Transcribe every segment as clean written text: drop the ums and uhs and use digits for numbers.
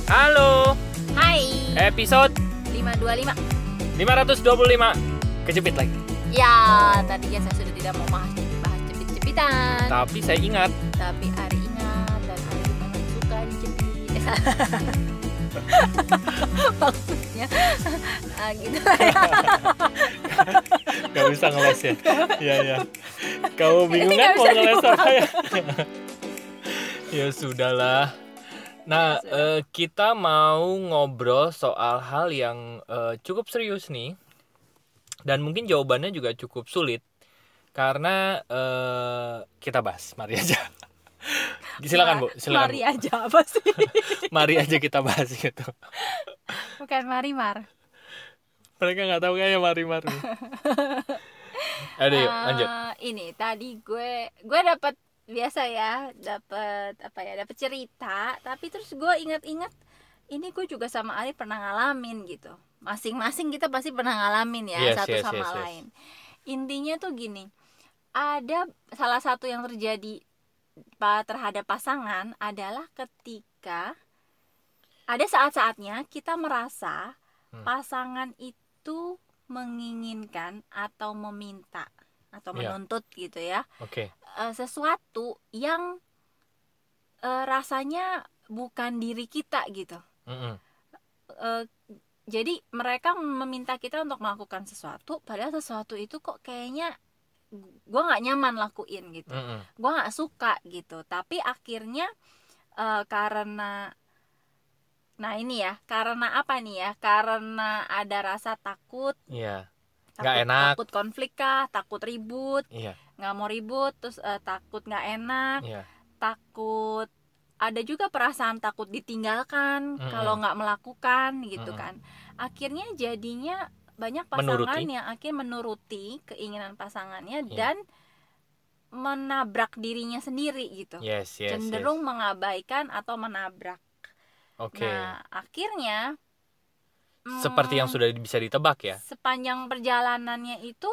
Halo, Hai, episode 525. 525. Kejepit lagi. Ya, tadinya saya sudah tidak mau bahas cepit-cepitan. Tapi saya ingat. Tapi Ari ingat dan Ari memang suka dijepit. Maksudnya gitu lah ya. Gak bisa ngeles ya. Iya. Kamu bingung Ini kan nggak mau bisa ngeles diulang. apa ya? Ya sudahlah. Nah, kita mau ngobrol soal hal yang cukup serius nih. Dan mungkin jawabannya juga cukup sulit. Karena kita bahas, mari aja. Silakan Bu, silakan. Mari Bu. aja apa sih? Mari aja kita bahas gitu. Bukan Marimar. Mereka nggak tahu kayaknya Marimar. Aduh, yuk, lanjut. Ini tadi gue dapat biasa ya, dapat cerita, tapi terus gue ingat-ingat ini gue juga sama Ali pernah ngalamin gitu. Masing-masing kita pasti pernah ngalamin ya, Yes, satu yes, sama yes, yes. lain. Intinya tuh gini, ada salah satu yang terjadi terhadap pasangan adalah ketika ada saat-saatnya kita merasa pasangan itu menginginkan atau meminta atau Iya. menuntut gitu ya, Oke. sesuatu yang rasanya bukan diri kita gitu. Mm-mm. Jadi mereka meminta kita untuk melakukan sesuatu, padahal sesuatu itu kok kayaknya gue nggak nyaman lakuin gitu, Mm-mm. gue nggak suka gitu. Tapi akhirnya karena apa nih ya? Karena ada rasa takut, Iya. Nggak enak. takut konflik kah, takut ribut, Iya. nggak mau ribut, terus takut nggak enak, Iya. takut, ada juga perasaan takut ditinggalkan kalau nggak melakukan gitu kan. Akhirnya jadinya banyak pasangan Menuruti. yang akhirnya menuruti keinginan pasangannya Iya. dan menabrak dirinya sendiri gitu. Yes. Cenderung mengabaikan atau menabrak. Oke. Nah, akhirnya Seperti yang sudah bisa ditebak ya. sepanjang perjalanannya itu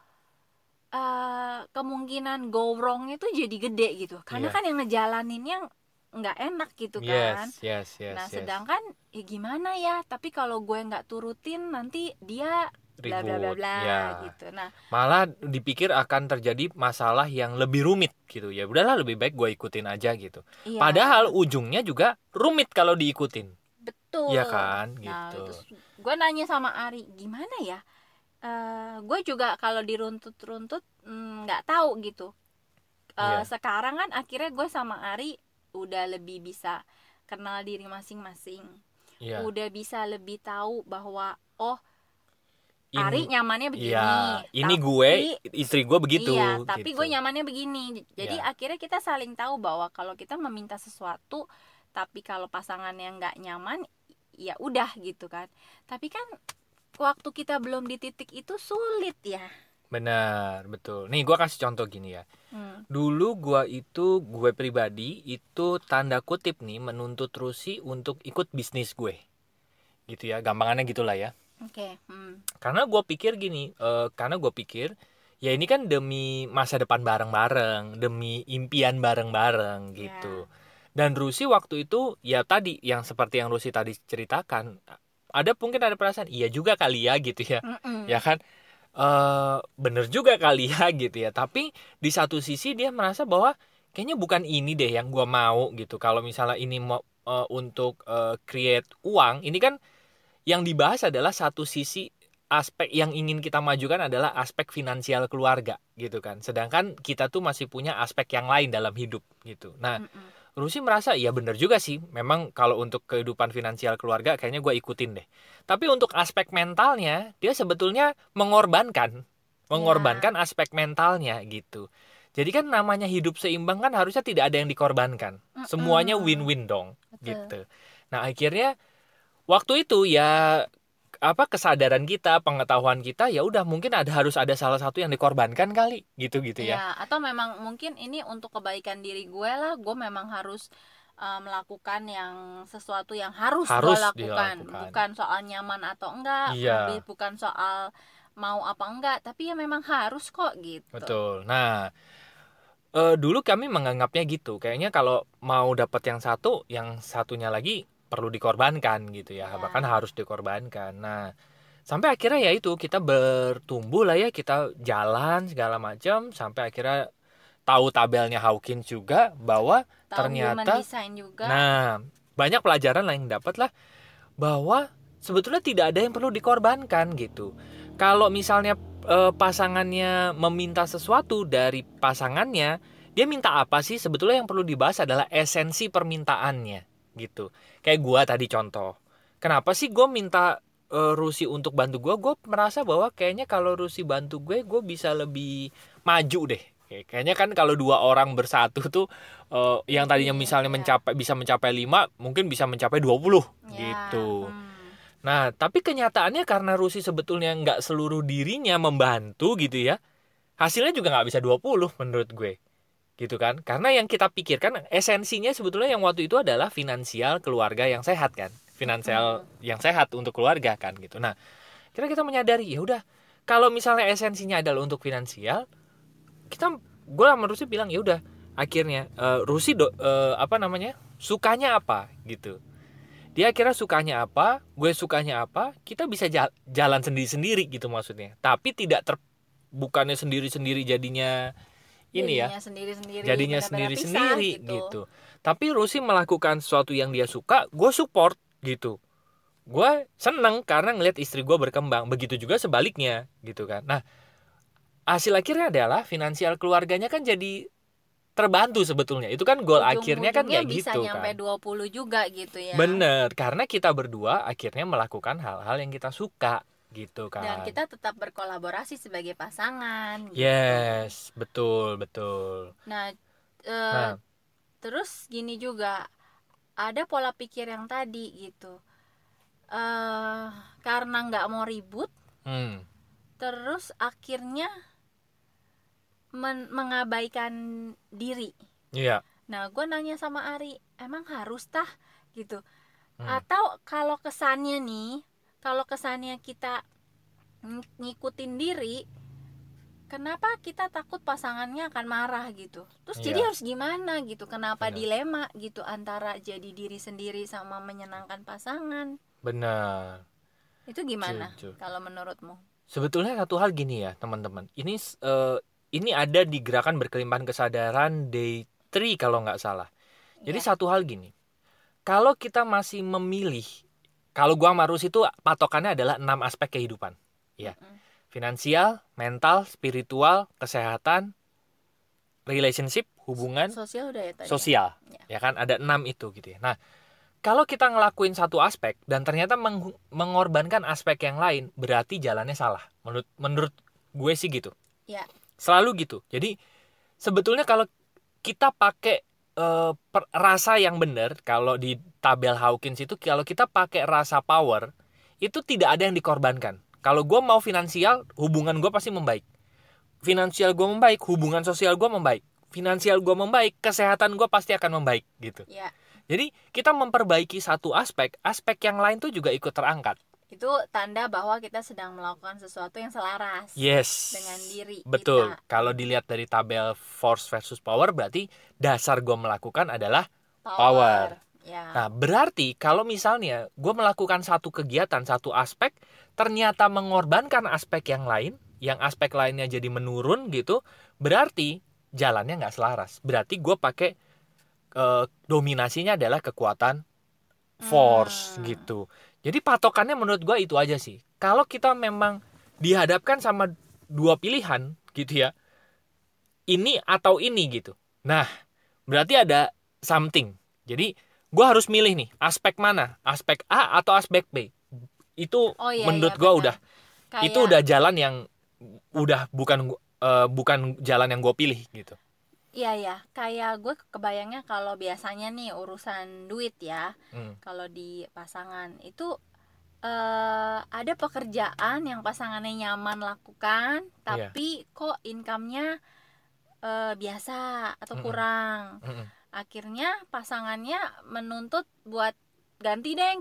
kemungkinan go wrong itu jadi gede gitu. Karena Iya. kan yang ngejalaninnya nggak enak gitu kan. Yes. Nah, sedangkan ya gimana ya? Tapi kalau gue nggak turutin nanti dia bla bla bla Ribut. bla Ya. gitu. Nah, Malah dipikir akan terjadi masalah yang lebih rumit gitu ya. Udahlah lebih baik gue ikutin aja gitu. iya, Padahal ujungnya juga rumit kalau diikutin. betul. Iya kan? Nah, Gitu. terus gue nanya sama Ari, gimana ya? Gue juga kalau diruntut-runtut nggak tahu gitu. Iya. Sekarang kan akhirnya gue sama Ari udah lebih bisa kenal diri masing-masing. Iya. Udah bisa lebih tahu bahwa Ini- Ari nyamannya begini. Iya. Ini tapi- gue, istri gue begitu. Iya, tapi gitu. gue nyamannya begini. Jadi Iya. akhirnya kita saling tahu bahwa kalau kita meminta sesuatu, tapi kalau pasangannya nggak nyaman, ya udah gitu kan. Tapi kan waktu kita belum di titik itu sulit ya. Benar, betul. Nih gue kasih contoh gini ya. Dulu gue pribadi itu tanda kutip nih menuntut Rusi untuk ikut bisnis gue. Gitu ya, gampangannya gitulah ya. Oke. Karena gue pikir gini, ya ini kan demi masa depan bareng-bareng, demi impian bareng-bareng gitu. Dan Rusi waktu itu ya tadi yang seperti yang Rusi tadi ceritakan, mungkin ada perasaan iya juga kali ya gitu ya. Ya kan? Bener juga kali ya gitu ya. Tapi di satu sisi dia merasa bahwa kayaknya bukan ini deh yang gue mau gitu. Kalau misalnya ini mau untuk create uang, ini kan yang dibahas adalah satu sisi, aspek yang ingin kita majukan adalah aspek finansial keluarga gitu kan. Sedangkan kita tuh masih punya aspek yang lain dalam hidup gitu. Nah, Rusi merasa ya bener juga sih. Memang kalau untuk kehidupan finansial keluarga kayaknya gue ikutin deh. Tapi untuk aspek mentalnya dia sebetulnya mengorbankan aspek mentalnya gitu. Jadi kan namanya hidup seimbang kan harusnya tidak ada yang dikorbankan. Semuanya win-win dong. Betul. Gitu. Nah, akhirnya waktu itu ya kesadaran kita, pengetahuan kita ya udah mungkin harus ada salah satu yang dikorbankan kali gitu ya. Ya, atau memang mungkin ini untuk kebaikan diri gue lah, gue memang harus melakukan yang sesuatu yang harus gue lakukan, bukan soal nyaman atau enggak, bukan soal mau apa enggak, tapi ya memang harus kok gitu. Betul. Nah, dulu kami menganggapnya gitu. Kayaknya kalau mau dapat yang satu, yang satunya lagi perlu dikorbankan gitu ya, bahkan harus dikorbankan. Nah, sampai akhirnya ya itu kita bertumbuh lah ya, kita jalan segala macam sampai akhirnya tahu tabelnya Hawkins juga, bahwa ternyata juga. Nah, banyak pelajaran lah yang dapat lah, bahwa sebetulnya tidak ada yang perlu dikorbankan gitu. Kalau misalnya pasangannya meminta sesuatu dari pasangannya, dia minta apa sih? Sebetulnya yang perlu dibahas adalah esensi permintaannya gitu. Kayak gue tadi contoh, kenapa sih gue minta Rusi untuk bantu gue? Gue merasa bahwa kayaknya kalau Rusi bantu gue bisa lebih maju deh. Kayaknya kan kalau dua orang bersatu tuh yang tadinya misalnya bisa mencapai 5, mungkin bisa mencapai 20 gitu. Nah, tapi kenyataannya karena Rusi sebetulnya nggak seluruh dirinya membantu gitu ya, hasilnya juga nggak bisa 20 menurut gue. Gitu kan? Karena yang kita pikirkan esensinya sebetulnya yang waktu itu adalah finansial keluarga yang sehat kan. Finansial yang sehat untuk keluarga kan gitu. Nah, kita menyadari ya udah, kalau misalnya esensinya adalah untuk finansial, gue sama Rusi bilang ya udah, akhirnya Rusi sukanya apa gitu. Dia akhirnya sukanya apa, gue sukanya apa, kita bisa jalan sendiri-sendiri gitu maksudnya. Tapi tidak bukannya sendiri-sendiri jadinya jadinya sendiri-sendiri gitu. Tapi Rusi melakukan sesuatu yang dia suka, gue support gitu. Gue seneng karena ngelihat istri gue berkembang. Begitu juga sebaliknya gitu kan. Nah, hasil akhirnya adalah finansial keluarganya kan jadi terbantu sebetulnya. Itu kan goal akhirnya kan kayak gitu kan. Bisa nyampe 20 juga gitu ya. Bener, karena kita berdua akhirnya melakukan hal-hal yang kita suka gitu kan. Dan kita tetap berkolaborasi sebagai pasangan gitu. Yes, betul. Nah, terus gini juga, ada pola pikir yang tadi gitu, karena nggak mau ribut, terus akhirnya mengabaikan diri. Iya. Nah, gue nanya sama Ari, emang harus tah gitu? Atau kalau kesannya kita ngikutin diri, kenapa kita takut pasangannya akan marah gitu? Terus jadi harus gimana gitu? Kenapa dilema gitu antara jadi diri sendiri sama menyenangkan pasangan? Benar. Itu gimana kalau menurutmu? Sebetulnya satu hal gini ya teman-teman. Ini ada di gerakan berkelimpahan kesadaran day 3 kalau nggak salah. Jadi satu hal gini. Kalau kita masih memilih, kalau gua sama Rus itu patokannya adalah 6 aspek kehidupan. Ya. Finansial, mental, spiritual, kesehatan, relationship, hubungan, sosial udah ya tadi. Sosial. Ya kan ada 6 itu gitu ya. Nah, kalau kita ngelakuin satu aspek dan ternyata mengorbankan aspek yang lain, berarti jalannya salah. Menurut gue sih gitu. Ya. Selalu gitu. Jadi sebetulnya kalau kita pakai rasa yang benar, kalau di tabel Hawkins itu kalau kita pakai rasa power, itu tidak ada yang dikorbankan. Kalau gue mau finansial, hubungan gue pasti membaik. Finansial gue membaik, hubungan sosial gue membaik. Finansial gue membaik, kesehatan gue pasti akan membaik gitu. Ya. Jadi kita memperbaiki satu aspek yang lain tuh juga ikut terangkat. Itu tanda bahwa kita sedang melakukan sesuatu yang selaras dengan diri. Betul. Kita. Kalau dilihat dari tabel force versus power, berarti dasar gue melakukan adalah power. Ya. Nah, berarti kalau misalnya gue melakukan satu kegiatan, satu aspek, ternyata mengorbankan aspek yang lain, yang aspek lainnya jadi menurun gitu, berarti jalannya nggak selaras. Berarti gue pakai dominasinya adalah kekuatan force gitu. Jadi patokannya menurut gue itu aja sih. Kalau kita memang dihadapkan sama dua pilihan gitu ya, ini atau ini gitu. Nah, berarti ada something. Jadi gue harus milih nih, aspek mana? Aspek A atau aspek B? Itu menurut gue udah itu udah jalan yang udah bukan jalan yang gue pilih gitu. Iya, kayak gue kebayangnya kalau biasanya nih urusan duit ya, kalau di pasangan itu ada pekerjaan yang pasangannya nyaman lakukan, tapi kok income-nya biasa atau kurang. Akhirnya pasangannya menuntut buat ganti dong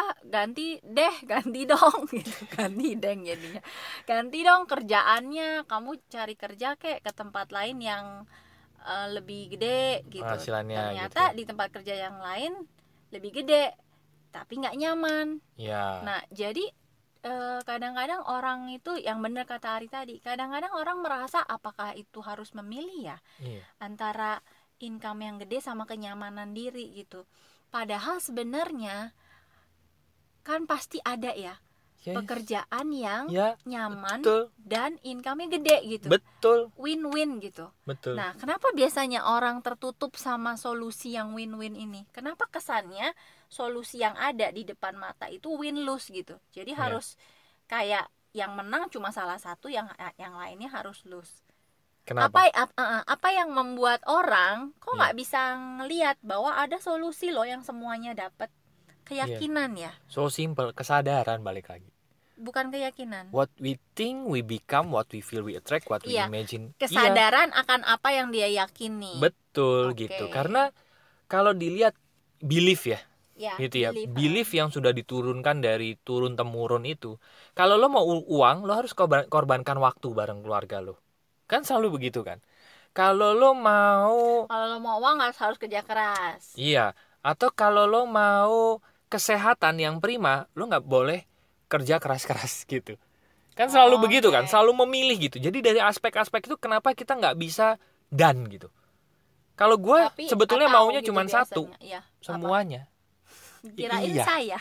gitu. Ganti dong kerjaannya, kamu cari kerja kayak ke tempat lain yang lebih gede gitu. Penghasilannya ternyata gitu. Di tempat kerja yang lain lebih gede, tapi nggak nyaman. Ya. Nah jadi kadang-kadang orang itu yang benar kata Ari tadi, kadang-kadang orang merasa apakah itu harus memilih ya antara income yang gede sama kenyamanan diri gitu. Padahal sebenarnya kan pasti ada ya pekerjaan yang nyaman dan income-nya gede gitu. Betul. Win-win gitu. Betul. Nah, kenapa biasanya orang tertutup sama solusi yang win-win ini? Kenapa kesannya solusi yang ada di depan mata itu win-lose gitu? Jadi harus kayak yang menang cuma salah satu, yang lainnya harus lose. Kenapa? Apa yang membuat orang kok nggak bisa ngelihat bahwa ada solusi loh yang semuanya dapat? Keyakinan ya. So simple, kesadaran balik lagi. Bukan keyakinan. What we think, we become. What we feel, we attract. What we imagine. Kesadaran akan apa yang dia yakini. Betul gitu. Karena kalau dilihat belief ya gitu ya. Belief yang sudah diturunkan dari turun temurun itu. Kalau lo mau uang, lo harus korbankan waktu bareng keluarga lo. Kan selalu begitu kan. Kalau lo mau uang harus kerja keras. Iya. Atau kalau lo mau kesehatan yang prima, lo nggak boleh kerja keras-keras gitu. Kan selalu begitu kan, selalu memilih gitu. Jadi dari aspek-aspek itu kenapa kita nggak bisa dan gitu. Kalau gue sebetulnya maunya cuma satu, semuanya. Kirain saya.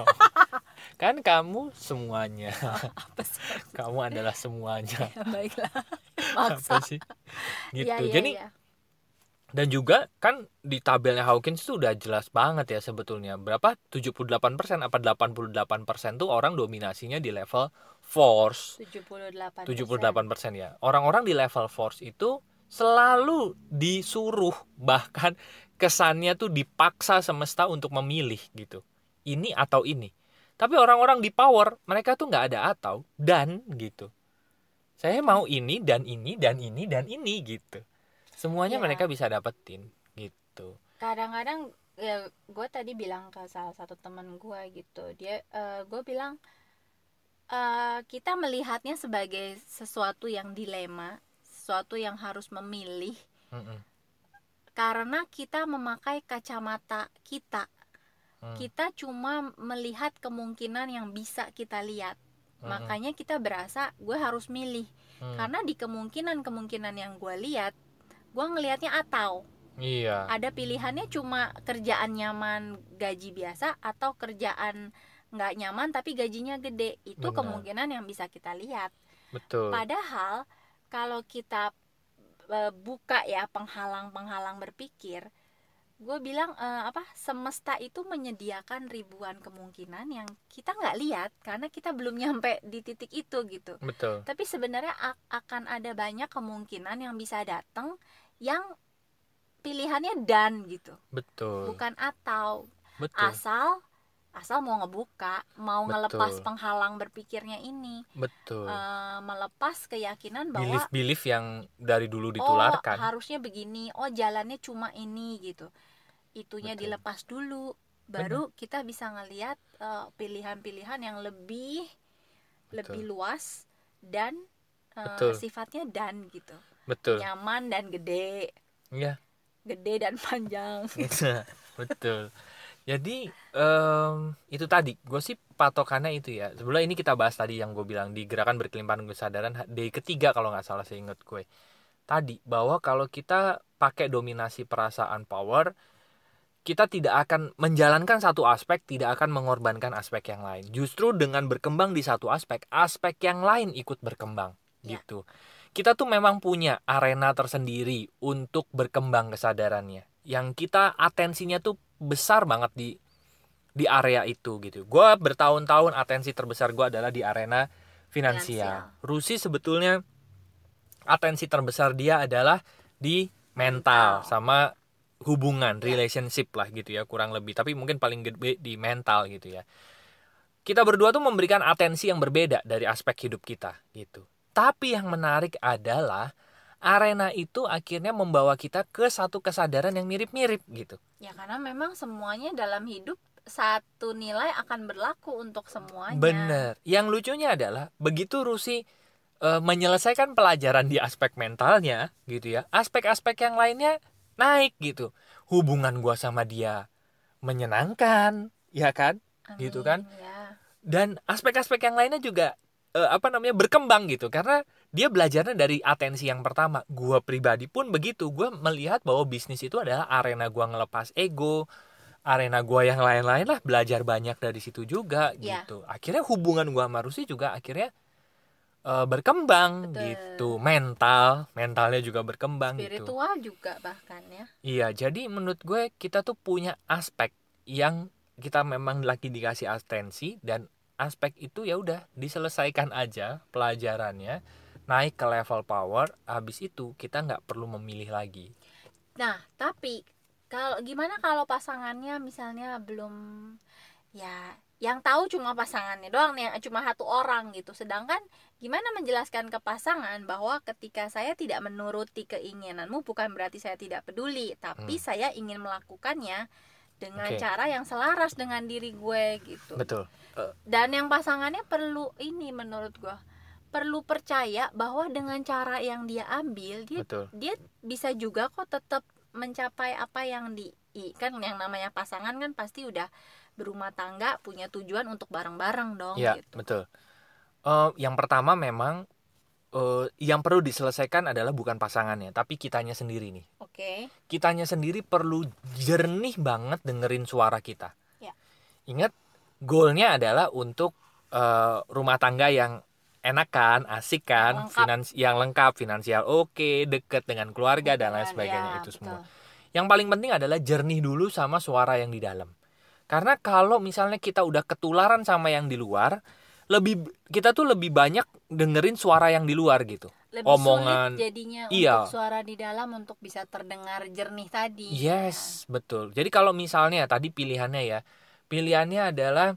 Kan kamu semuanya. Kamu adalah semuanya. Baiklah. Maksa. Apa sih? Gitu. Jadi dan juga kan di tabelnya Hawkins itu udah jelas banget ya sebetulnya. Berapa? 78% apa 88% tuh orang dominasinya di level force. 78% ya. Orang-orang di level force itu selalu disuruh, bahkan kesannya tuh dipaksa semesta untuk memilih gitu. Ini atau ini. Tapi orang-orang di power, mereka tuh nggak ada atau dan gitu. Saya mau ini dan ini dan ini dan ini gitu. Semuanya mereka bisa dapetin gitu. Kadang-kadang ya gue tadi bilang ke salah satu teman gue gitu, gue bilang kita melihatnya sebagai sesuatu yang dilema, sesuatu yang harus memilih. Karena kita memakai kacamata kita. Kita cuma melihat kemungkinan yang bisa kita lihat. Makanya kita berasa gue harus milih. Karena di kemungkinan yang gue lihat, gue ngelihatnya ada pilihannya cuma kerjaan nyaman gaji biasa atau kerjaan nggak nyaman tapi gajinya gede. Itu kemungkinan yang bisa kita lihat. Betul. Padahal kalau kita buka ya penghalang berpikir, gue bilang semesta itu menyediakan ribuan kemungkinan yang kita nggak lihat karena kita belum nyampe di titik itu gitu. Betul. Tapi sebenarnya akan ada banyak kemungkinan yang bisa datang yang pilihannya dan gitu. Betul. Bukan atau. Betul. Asal mau ngebuka, mau ngelepas penghalang berpikirnya ini. Betul. Melepas keyakinan bahwa belief yang dari dulu ditularkan. Harusnya begini, jalannya cuma ini gitu. Itunya dilepas dulu, baru kita bisa ngelihat pilihan-pilihan yang lebih luas dan sifatnya dan gitu. Betul. Nyaman dan gede. Iya. Gede dan panjang. Betul. Jadi itu tadi gue sih patokannya itu ya. Sebelum ini kita bahas tadi yang gue bilang di gerakan berkelimpahan kesadaran day ketiga kalau nggak salah saya ingat gue. Tadi bahwa kalau kita pakai dominasi perasaan power, kita tidak akan menjalankan satu aspek, tidak akan mengorbankan aspek yang lain. Justru dengan berkembang di satu aspek yang lain ikut berkembang gitu. Kita tuh memang punya arena tersendiri untuk berkembang kesadarannya. Yang kita atensinya tuh besar banget di area itu gitu. Gue bertahun-tahun atensi terbesar gue adalah di arena finansial. Rusi sebetulnya atensi terbesar dia adalah di mental sama hubungan, relationship lah gitu ya, kurang lebih. Tapi mungkin paling gede di mental gitu ya. Kita berdua tuh memberikan atensi yang berbeda dari aspek hidup kita gitu. Tapi yang menarik adalah arena itu akhirnya membawa kita ke satu kesadaran yang mirip-mirip gitu. Ya karena memang semuanya dalam hidup satu nilai akan berlaku untuk semuanya. Bener. Yang lucunya adalah begitu Rusi menyelesaikan pelajaran di aspek mentalnya gitu ya, aspek-aspek yang lainnya naik gitu. Hubungan gua sama dia menyenangkan, ya kan? Amin, gitu kan? Ya. Dan aspek-aspek yang lainnya juga berkembang gitu, karena dia belajarnya dari atensi yang pertama. Gue pribadi pun begitu, gue melihat bahwa bisnis itu adalah arena gue ngelepas ego, arena gue yang lain-lain lah, belajar banyak dari situ juga gitu. Akhirnya hubungan gue sama Rusi juga akhirnya berkembang. Betul. Gitu. Mentalnya juga berkembang. Spiritual gitu. Juga bahkan ya. Iya, jadi menurut gue kita tuh punya aspek yang kita memang lagi dikasih atensi, dan aspek itu ya udah diselesaikan aja pelajarannya, naik ke level power. Habis itu kita nggak perlu memilih lagi. Nah, tapi gimana kalau pasangannya misalnya belum, ya yang tahu cuma pasangannya doang nih, cuma satu orang gitu. Sedangkan gimana menjelaskan ke pasangan bahwa ketika saya tidak menuruti keinginanmu bukan berarti saya tidak peduli, tapi saya ingin melakukannya dengan cara yang selaras dengan diri gue gitu. Betul. Dan yang pasangannya perlu ini, menurut gue perlu percaya bahwa dengan cara yang dia ambil, dia bisa juga kok tetap mencapai apa yang kan yang namanya pasangan kan pasti udah berumah tangga, punya tujuan untuk bareng-bareng dong. Ya, gitu. Betul. Yang pertama memang yang perlu diselesaikan adalah bukan pasangannya, tapi kitanya sendiri nih. Oke. Kitanya sendiri perlu jernih banget dengerin suara kita. Ya. Ingat, goalnya adalah untuk rumah tangga yang enak kan, asik kan, yang lengkap, finansial oke, deket dengan keluarga dan lain sebagainya, itu semua. Yang paling penting adalah jernih dulu sama suara yang di dalam. Karena kalau misalnya kita udah ketularan sama yang di luar, kita tuh lebih banyak dengerin suara yang di luar gitu. Lebih omongan sulit jadinya untuk suara di dalam untuk bisa terdengar jernih tadi. Yes, ya. Betul. Jadi kalau misalnya tadi pilihannya adalah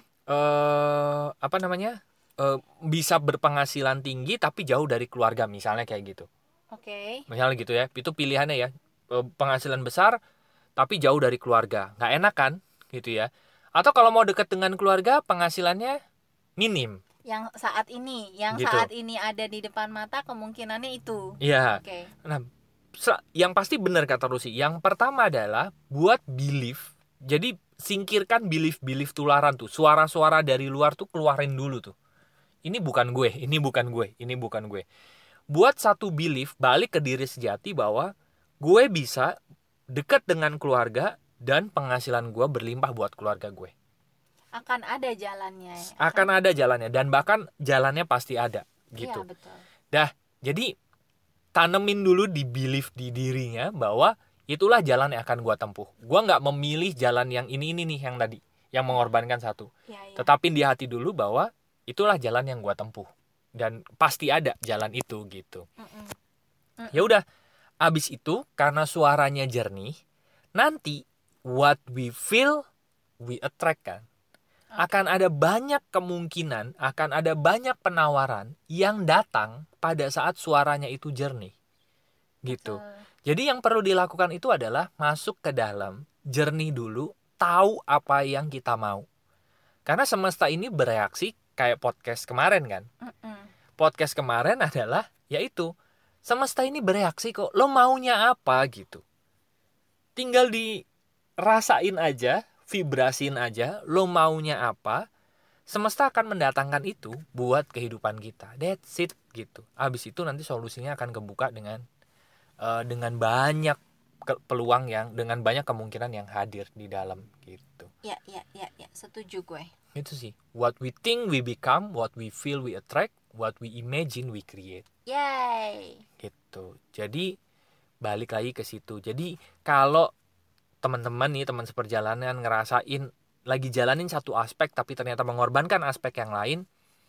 bisa berpenghasilan tinggi tapi jauh dari keluarga, misalnya kayak gitu. Oke. Misalnya gitu ya. Itu pilihannya ya. Penghasilan besar tapi jauh dari keluarga. Nggak enak kan? Gitu ya. Atau kalau mau dekat dengan keluarga, penghasilannya minim. Yang saat ini ada di depan mata kemungkinannya itu. Iya. Okay. Nah, yang pasti benar kata Rusi. Yang pertama adalah buat belief. Jadi singkirkan belief tularan tuh. Suara-suara dari luar tuh keluarin dulu tuh. Ini bukan gue, ini bukan gue, ini bukan gue. Buat satu belief, balik ke diri sejati bahwa gue bisa dekat dengan keluarga dan penghasilan gue berlimpah buat keluarga gue. Akan ada jalannya. Akan ada jalannya, dan bahkan jalannya pasti ada gitu. Iya, betul. Jadi tanemin dulu di belief di dirinya bahwa itulah jalan yang akan gue tempuh. Gue nggak memilih jalan yang ini nih yang tadi, yang mengorbankan satu. Ya. Tetapin di hati dulu bahwa itulah jalan yang gue tempuh dan pasti ada jalan itu gitu. Ya udah, abis itu karena suaranya jernih, nanti what we feel we attract kan. Akan ada banyak kemungkinan, akan ada banyak penawaran yang datang pada saat suaranya itu jernih. Gitu. Jadi yang perlu dilakukan itu adalah masuk ke dalam, jernih dulu, tahu apa yang kita mau. Karena semesta ini bereaksi kayak podcast kemarin kan. Podcast kemarin adalah yaitu semesta ini bereaksi kok, lo maunya apa gitu. Tinggal dirasain aja, vibrasiin aja, lo maunya apa, semesta akan mendatangkan itu buat kehidupan kita. That's it gitu. Abis itu nanti solusinya akan kebuka dengan banyak peluang dengan banyak kemungkinan yang hadir di dalam gitu. Ya, setuju gue. Itu sih. What we think we become, what we feel we attract, what we imagine we create. Yay. Gitu. Jadi balik lagi ke situ. Jadi kalau teman-teman nih, teman seperjalanan ngerasain lagi jalanin satu aspek tapi ternyata mengorbankan aspek yang lain,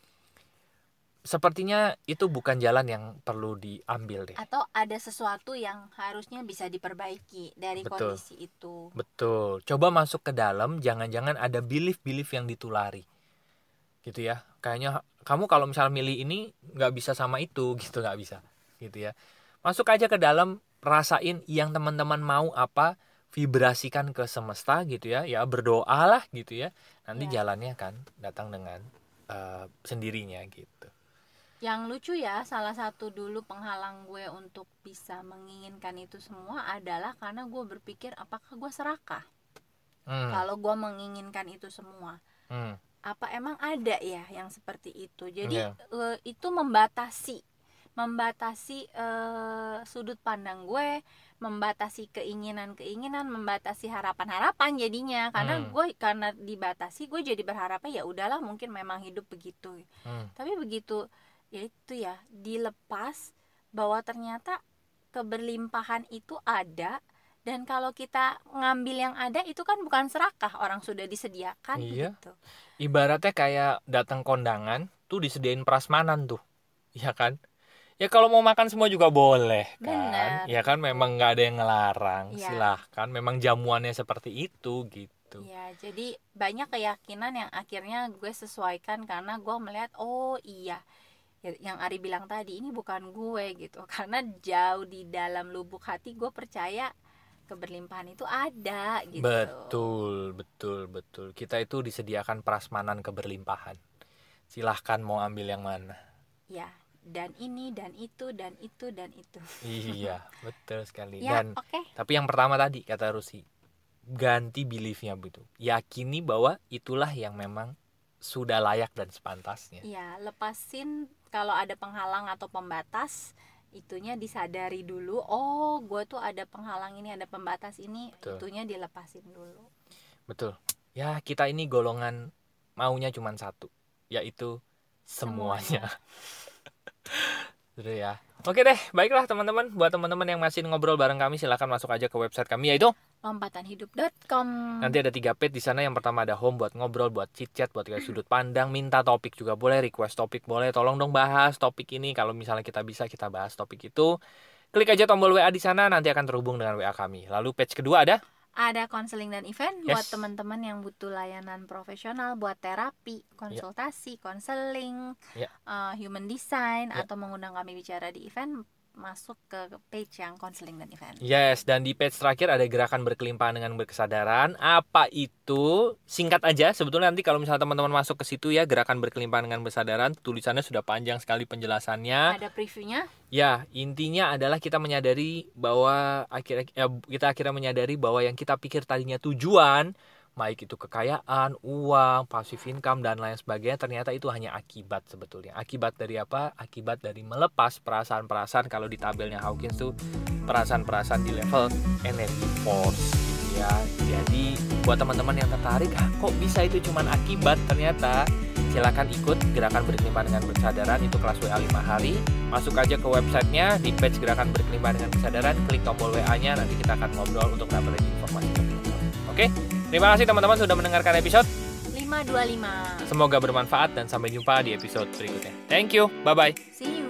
sepertinya itu bukan jalan yang perlu diambil deh. Atau ada sesuatu yang harusnya bisa diperbaiki dari kondisi itu. Betul. Coba masuk ke dalam, jangan-jangan ada belief yang ditulari. Gitu ya. Kayaknya kamu kalau misalnya milih ini nggak bisa sama itu, gitu, nggak bisa. Gitu ya. Masuk aja ke dalam, rasain yang teman-teman mau apa, vibrasikan ke semesta gitu ya. Ya berdoalah gitu ya. Nanti jalannya kan datang dengan sendirinya gitu. Yang lucu ya, salah satu dulu penghalang gue untuk bisa menginginkan itu semua adalah karena gue berpikir apakah gue serakah. Kalau gue menginginkan itu semua. Apa emang ada ya yang seperti itu? Jadi itu membatasi sudut pandang gue, membatasi keinginan, membatasi harapan jadinya. Karena dibatasi, gue jadi berharapnya ya udahlah, mungkin memang hidup begitu. Tapi begitu ya itu ya dilepas bahwa ternyata keberlimpahan itu ada, dan kalau kita ngambil yang ada itu kan bukan serakah, orang sudah disediakan. Gitu. Ibaratnya kayak datang kondangan tuh disediain prasmanan tuh, ya kan? Ya kalau mau makan semua juga boleh kan. Bener. Ya kan, memang nggak ada yang ngelarang. Silahkan, memang jamuannya seperti itu gitu. Ya, jadi banyak keyakinan yang akhirnya gue sesuaikan karena gue melihat oh iya, yang Ari bilang tadi, ini bukan gue gitu. Karena jauh di dalam lubuk hati gue percaya keberlimpahan itu ada gitu. Betul. Kita itu disediakan prasmanan keberlimpahan. Silahkan mau ambil yang mana. Ya. Dan ini, dan itu, dan itu, dan itu. Iya, betul sekali. Tapi yang pertama tadi kata Rusi, ganti beliefnya gitu. Yakini bahwa itulah yang memang sudah layak dan sepantasnya. Iya, lepasin kalau ada penghalang atau pembatas, itunya disadari dulu. Oh, gue tuh ada penghalang ini, ada pembatas ini, itunya dilepasin dulu. Betul. Ya, kita ini golongan maunya cuma satu, yaitu semuanya. Gitu ya. Oke deh, baiklah teman-teman. Buat teman-teman yang masih ngobrol bareng kami, silakan masuk aja ke website kami, yaitu lompatanhidup.com. Nanti ada 3 page di sana. Yang pertama ada home buat ngobrol, buat chit-chat, buat kayak sudut pandang, minta topik juga boleh, request topik boleh. Tolong dong bahas topik ini. Kalau misalnya kita bisa, kita bahas topik itu. Klik aja tombol WA di sana, nanti akan terhubung dengan WA kami. Lalu page kedua ada konseling dan event buat teman-teman yang butuh layanan profesional, buat terapi, konsultasi, konseling, human design, atau mengundang kami bicara di event, masuk ke page yang konseling dan event. Yes, dan di page terakhir ada gerakan berkelimpahan dengan berkesadaran. Apa itu? Singkat aja, sebetulnya nanti kalau misalnya teman-teman masuk ke situ ya, gerakan berkelimpahan dengan berkesadaran, tulisannya sudah panjang sekali penjelasannya. Ada previewnya? Ya, intinya adalah kita menyadari bahwa kita akhirnya menyadari bahwa yang kita pikir tadinya tujuan, baik itu kekayaan, uang, passive income, dan lain sebagainya, ternyata itu hanya akibat sebetulnya. Akibat dari apa? Akibat dari melepas perasaan-perasaan, kalau di tabelnya Hawkins tuh perasaan-perasaan di level energy force gitu ya. Jadi buat teman-teman yang tertarik, kok bisa itu cuman akibat, ternyata silakan ikut gerakan berkelimpahan dengan berkesadaran, itu kelas WA 5 hari. Masuk aja ke websitenya, di page gerakan berkelimpahan dengan kesadaran, klik tombol WA-nya, nanti kita akan ngobrol untuk dapat informasi lebih lengkap. Oke? Terima kasih teman-teman sudah mendengarkan episode 525. Semoga bermanfaat dan sampai jumpa di episode berikutnya. Thank you. Bye-bye. See you.